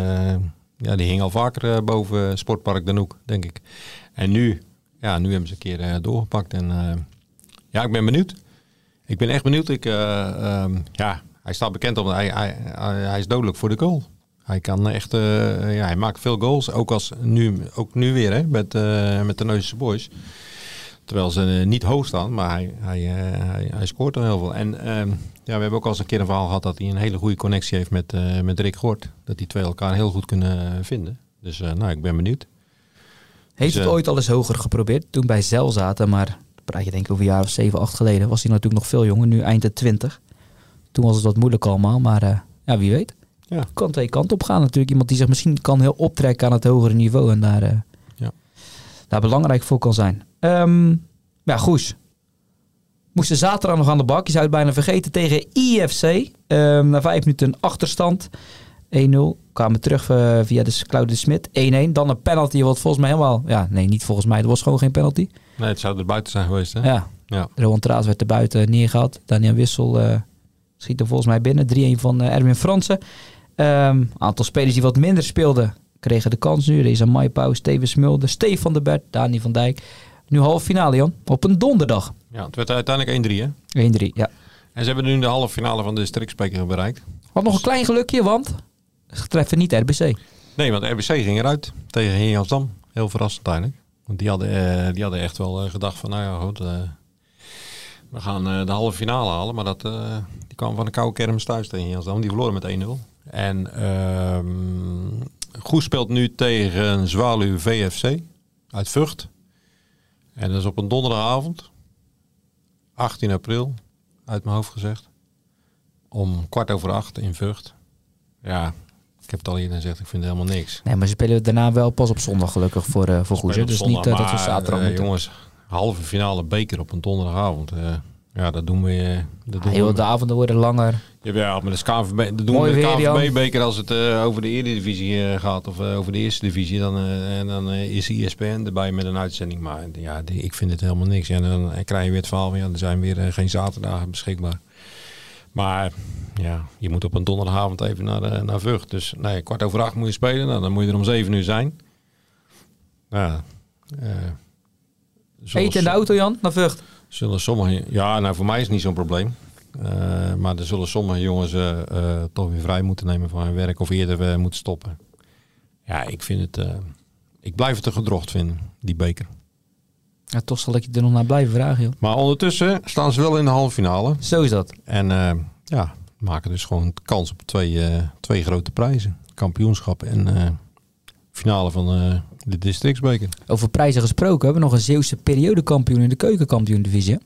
C: ja, die hing al vaker uh, boven Sportpark Den Hoek, denk ik. En nu, ja, nu hebben ze een keer uh, doorgepakt. En uh, ja, ik ben benieuwd. Ik ben echt benieuwd. Ik, uh, um, ja, hij staat bekend omdat hij, hij, hij is dodelijk voor de goal. Hij kan echt, uh, ja, hij maakt veel goals. Ook als nu, ook nu weer, hè, met, uh, met de Terneuzense Boys. Terwijl ze uh, niet hoog staan, maar hij, hij, uh, hij, hij scoort er heel veel. En uh, ja, we hebben ook al eens een keer een verhaal gehad dat hij een hele goede connectie heeft met, uh, met Rick Gort. Dat die twee elkaar heel goed kunnen vinden. Dus uh, nou, ik ben benieuwd.
B: Heeft dus, het uh, ooit al eens hoger geprobeerd? Toen bij Zeil zaten, maar dan praat je denk ik over een jaar of zeven, acht geleden. Was hij natuurlijk nog veel jonger, nu eind de twintig. Toen was het wat moeilijk allemaal, maar uh, ja, wie weet. Ja. Kan twee kanten op gaan natuurlijk. Iemand die zich misschien kan heel optrekken aan het hogere niveau en daar, uh, ja. daar belangrijk voor kan zijn. Um, ja, Goes. Moesten zaterdag nog aan de bak. Je zou het bijna vergeten tegen I F C. Um, na vijf minuten een achterstand. één nul. Kwamen terug uh, via de Claude Smit. één één. Dan een penalty. Wat volgens mij helemaal... Ja, nee, niet volgens mij. Er was gewoon geen penalty.
C: Nee, het zou er buiten zijn geweest. Hè?
B: Ja. ja. Rowan Traas werd er buiten neergehaald. Daniel Wissel uh, schiet er volgens mij binnen. drie één van uh, Erwin Fransen. Um, aantal spelers die wat minder speelden kregen de kans nu. Reza Maipau, Steven Smulder, Stefan de Bert, Dani van Dijk. Nu halve finale, Jan. Op een donderdag.
C: Ja, het werd uiteindelijk één drie, hè?
B: één drie, ja.
C: En ze hebben nu de halve finale van de Strikspijker bereikt.
B: Had nog een klein gelukje, want ze treffen niet R B C.
C: Nee, want R B C ging eruit tegen Heer Amsterdam. Heel verrassend eigenlijk. Want die hadden, uh, die hadden echt wel uh, gedacht van, nou ja, goed, uh, we gaan uh, de halve finale halen. Maar dat, uh, die kwam van de koude kermis thuis tegen Heer Amsterdam. Die verloren met één nul. En um, Goes speelt nu tegen Zwaluw V F C uit Vught. En dat is op een donderdagavond. achttien april, uit mijn hoofd gezegd. Om kwart over acht in Vught. Ja, ik heb het al eerder gezegd, ik vind het helemaal niks.
B: Nee, maar ze spelen daarna wel pas op zondag gelukkig voor, uh, voor Goes. Dus niet uh, dat we zaterdag
C: uh,
B: moeten.
C: Jongens, halve finale beker op een donderdagavond. Uh, ja, dat doen we... Uh, dat doen
B: ah, joh,
C: we.
B: De avonden worden langer.
C: Ja, maar dat is K V B. Dat doen
B: Mooi
C: we de
B: weer,
C: K V B-beker als het uh, over de Eredivisie uh, gaat. Of uh, over de eerste divisie. Dan, uh, en dan uh, is E S P N erbij met een uitzending. Maar ja, die, ik vind het helemaal niks. En dan uh, krijg je weer het verhaal van, ja, er zijn weer uh, geen zaterdagen beschikbaar. Maar ja, je moet op een donderdagavond even naar, uh, naar Vught. Dus nee, kwart over acht moet je spelen. Nou, dan moet je er om zeven uur zijn. Ja, uh,
B: Eten in de auto, Jan, naar Vught?
C: Zullen sommige... Ja, nou voor mij is het niet zo'n probleem. Uh, maar er zullen sommige jongens uh, uh, toch weer vrij moeten nemen van hun werk of eerder uh, moeten stoppen. Ja, ik vind het... Uh, ik blijf het een gedrocht vinden, die beker.
B: Ja, toch zal ik je er nog naar blijven vragen, joh.
C: Maar ondertussen staan ze wel in de halve finale.
B: Zo is dat.
C: En uh, ja, maken dus gewoon kans op twee, uh, twee grote prijzen. Kampioenschap en uh, finale van uh, de districtsbeker.
B: Over prijzen gesproken, hebben we nog een Zeeuwse periodekampioen in de keukenkampioen-divisie.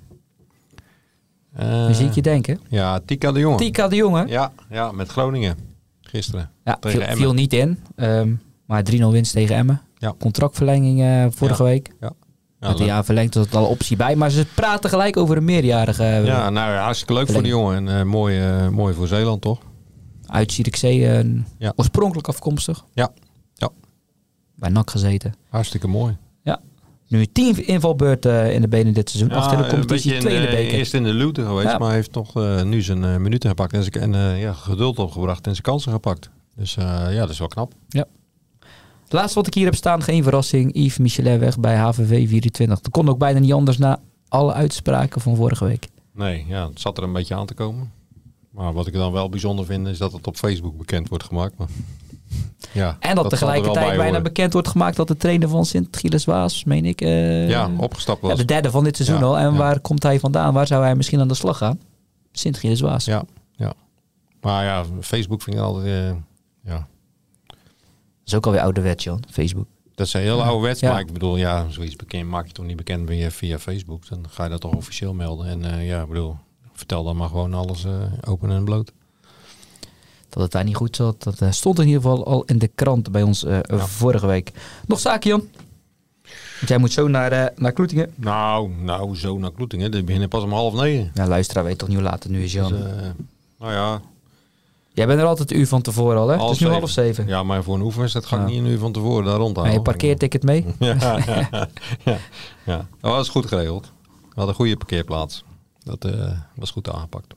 C: Uh,
B: Dan zie ik je denken.
C: Ja, Tika de Jonge.
B: Tika de Jonge.
C: Ja, ja, met Groningen. Gisteren.
B: Ja,
C: tegen
B: viel, viel niet in. Um, maar drie nul winst tegen Emmen.
C: Ja.
B: Contractverlenging uh, vorige
C: ja.
B: week.
C: Ja. Ja,
B: Met een jaar verlengd tot al optie bij. Maar ze praten gelijk over een meerjarige... Uh,
C: ja, nou ja, hartstikke leuk verlenging. Voor de jongen. En uh, mooi, uh, mooi voor Zeeland, toch?
B: Uit Zierikzee. Uh,
C: ja.
B: Oorspronkelijk afkomstig.
C: Ja. ja.
B: Bij N A C gezeten.
C: Hartstikke mooi.
B: Ja. Nu tien invalbeurten uh, in de benen dit seizoen.
C: Ja,
B: Achter de competitie, twee in de beker.
C: Eerst in de luwte geweest, ja. Maar hij heeft toch uh, nu zijn uh, minuten gepakt. En, zijn, en uh, ja, geduld opgebracht en zijn kansen gepakt. Dus uh, ja, dat is wel knap.
B: Ja. Het laatste wat ik hier heb staan, geen verrassing. Yves Michelet bij H V V vierentwintig. Dat kon ook bijna niet anders na alle uitspraken van vorige week.
C: Nee, ja, het zat er een beetje aan te komen. Maar wat ik dan wel bijzonder vind, is dat het op Facebook bekend wordt gemaakt. Maar, ja,
B: en dat, dat tegelijkertijd bijna horen. bekend wordt gemaakt dat de trainer van Sint-Gilles-Waas, meen ik... Uh,
C: ja, opgestapt was.
B: Ja, de derde van dit seizoen ja, al. En ja. waar komt hij vandaan? Waar zou hij misschien aan de slag gaan? Sint-Gilles-Waas.
C: Ja, ja. Maar ja, Facebook vind ik altijd... Uh, ja...
B: Dat is ook alweer ouderwets, Jan, Facebook.
C: Dat is een heel ja. ouderwets, ja. maar ik bedoel, ja, zoiets bekend maak je toch niet bekend via, via Facebook. Dan ga je dat toch officieel melden. En uh, ja, ik bedoel, vertel dan maar gewoon alles uh, open en bloot.
B: Dat het daar niet goed zat, dat uh, stond in ieder geval al in de krant bij ons uh, ja. vorige week. Nog zaken, Jan? Want jij moet zo naar, uh, naar Kloetingen.
C: Nou, nou, zo naar Kloetingen. Die beginnen pas om half negen.
B: Ja, luisteraar weet toch niet hoe laat het nu is, Jan?
C: Dus, uh, nou ja...
B: Jij bent er altijd een uur van tevoren al, hè?
C: Half
B: het is nu
C: zeven.
B: half zeven.
C: Ja, maar voor een oefenwedstrijd ga ik ja. niet een uur van tevoren daar rond halen.
B: En je parkeerticket mee?
C: ja, ja, ja, ja. Oh, dat is goed geregeld. We hadden een goede parkeerplaats. Dat uh, was goed aangepakt.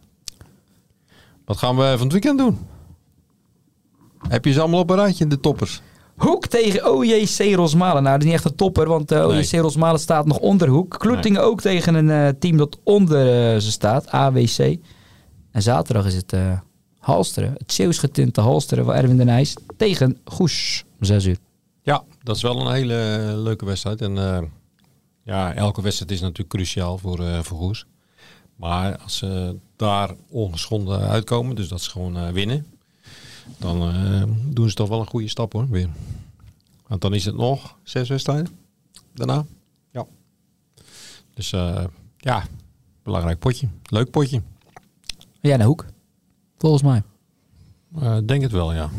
C: Wat gaan we van het weekend doen? Heb je ze allemaal op een rijtje, de toppers?
B: Hoek tegen O J C Rosmalen. Nou, dat is niet echt een topper, want uh, nee. O J C Rosmalen staat nog onder Hoek. Kloetingen nee. ook tegen een uh, team dat onder uh, ze staat, A W C. En zaterdag is het... Uh, Halsteren, het Zeeuws getinte Halsteren van Erwin de Nijs tegen Goes om zes uur.
C: Ja, dat is wel een hele uh, leuke wedstrijd. En uh, ja, elke wedstrijd is natuurlijk cruciaal voor, uh, voor Goes. Maar als ze daar ongeschonden uitkomen, dus dat ze gewoon uh, winnen, dan uh, doen ze toch wel een goede stap hoor, weer. Want dan is het nog zes wedstrijden daarna. Ja. Dus uh, ja, belangrijk potje. Leuk potje.
B: Ja, naar Hoek. Volgens mij.
C: Uh, denk het wel, ja.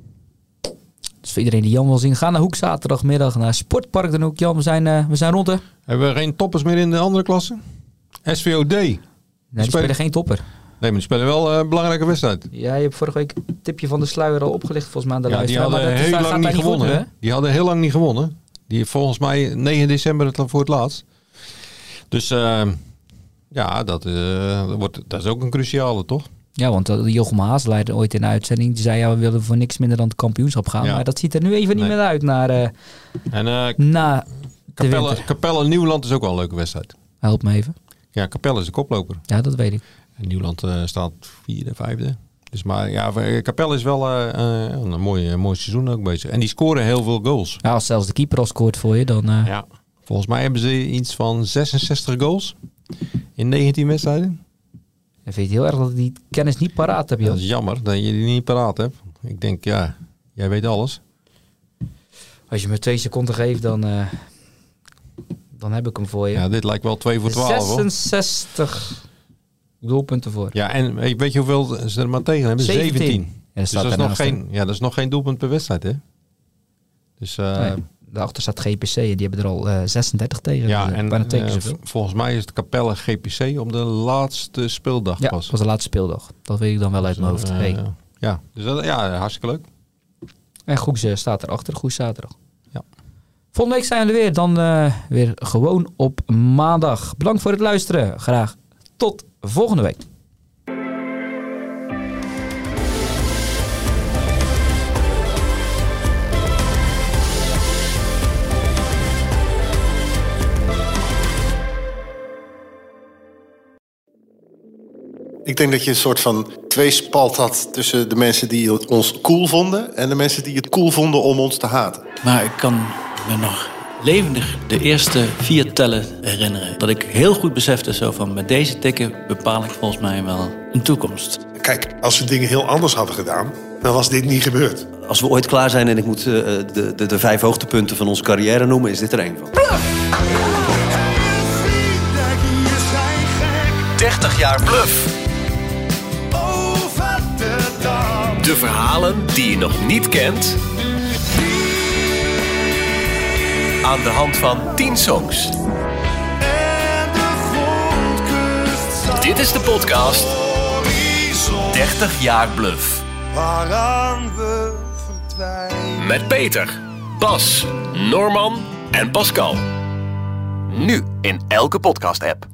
B: Dus voor iedereen die Jan wil zien, ga naar Hoek zaterdagmiddag naar Sportpark Den Hoek. Jan, we zijn, uh, we zijn rond, hè?
C: Hebben we geen toppers meer in de andere klasse? S V O D.
B: Nee, die, die spelen geen topper.
C: Nee, maar die spelen wel een uh, belangrijke wedstrijd.
B: Ja, je hebt vorige week een tipje van de sluier al opgelicht volgens mij aan de
C: ja,
B: luisteraar.
C: Die hadden
B: maar dat
C: heel
B: is,
C: lang niet gewonnen.
B: Goed, hè?
C: Die hadden heel lang niet gewonnen. Die heeft volgens mij negen december het voor het laatst. Dus uh, ja, dat, uh, wordt, dat is ook een cruciale, toch?
B: Ja, want uh, Jochem Haas leidde ooit in de uitzending. Die zei, ja, we willen voor niks minder dan het kampioenschap gaan. Ja. Maar dat ziet er nu even niet nee. meer uit naar uh,
C: en, uh,
B: na
C: Capelle, Capelle Nieuwland is ook wel een leuke wedstrijd.
B: Help me even.
C: Ja, Capelle is de koploper.
B: Ja, dat weet ik.
C: En Nieuwland uh, staat vierde, vijfde. Dus maar ja, Capelle is wel uh, uh, een mooi, uh, mooi seizoen ook bezig. En die scoren heel veel goals.
B: Ja, als zelfs de keeper al scoort voor je, dan... Uh...
C: Ja, volgens mij hebben ze iets van zesenzestig goals in negentien wedstrijden.
B: En vind je het heel erg dat je die kennis niet paraat hebt, joh?
C: Dat is jammer dat je die niet paraat hebt. Ik denk, ja, jij weet alles.
B: Als je me twee seconden geeft, dan, uh, dan heb ik hem voor je.
C: Ja, dit lijkt wel twee voor twaalf, hoor.
B: zesenzestig doelpunten voor.
C: Ja, en weet je hoeveel ze er maar tegen hebben?
B: zeventien.
C: zeventien.
B: Ja, dat,
C: dus dat, is nog geen, ja, dat is nog geen doelpunt per wedstrijd, hè? Dus, uh,
B: nee, daarachter staat G P C en die hebben er al uh, zesendertig tegen.
C: Ja,
B: dus,
C: en
B: bijna twee keer
C: uh,
B: zoveel.
C: volgens mij is het Capelle G P C om de laatste speeldag
B: ja,
C: pas.
B: dat was de laatste speeldag. Dat weet ik dan wel uit mijn hoofd.
C: Uh,
B: hey.
C: Ja, dus dat, ja, hartstikke leuk.
B: En Goes uh, staat erachter. Goes zaterdag.
C: Ja.
B: Volgende week zijn we er weer. Dan uh, weer gewoon op maandag. Bedankt voor het luisteren. Graag tot volgende week.
D: Ik denk dat je een soort van tweespalt had tussen de mensen die ons cool vonden en de mensen die het cool vonden om ons te haten.
E: Maar ik kan me nog levendig de eerste vier tellen herinneren. Dat ik heel goed besefte zo van met deze tikken bepaal ik volgens mij wel een toekomst.
F: Kijk, als we dingen heel anders hadden gedaan, dan was dit niet gebeurd.
G: Als we ooit klaar zijn en ik moet uh, de, de, de vijf hoogtepunten van onze carrière noemen, is dit er één van.
H: dertig jaar Bluff. De verhalen die je nog niet kent. Aan de hand van tien songs. Dit is de podcast dertig jaar Bluff.
I: Waaraan we verdwijnen.
H: Met Peter, Bas, Norman en Pascal. Nu in elke podcast-app.